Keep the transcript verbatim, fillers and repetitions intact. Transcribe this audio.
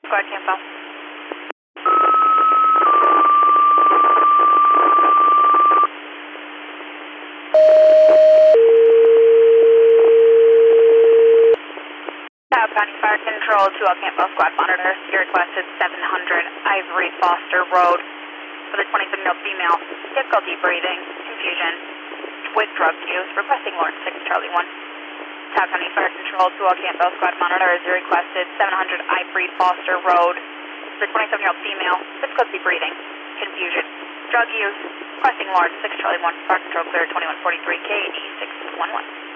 Squad Campbell. South County Fire Control to all Campbell Squad Monitor. You requested seven hundred Ivory Foster Road for the twenty-seven-year-old female. Difficulty breathing, confusion with drug use. Requesting Lawrence six Charlie one. South County Fire Control to all Campbell Squad Monitors. You requested seven hundred Ivory Foster Road for the twenty-seven-year-old female. Difficulty breathing, confusion, drug use. Requesting Lawrence six Charlie one. Fire Control clear twenty-one forty-three K E six one one.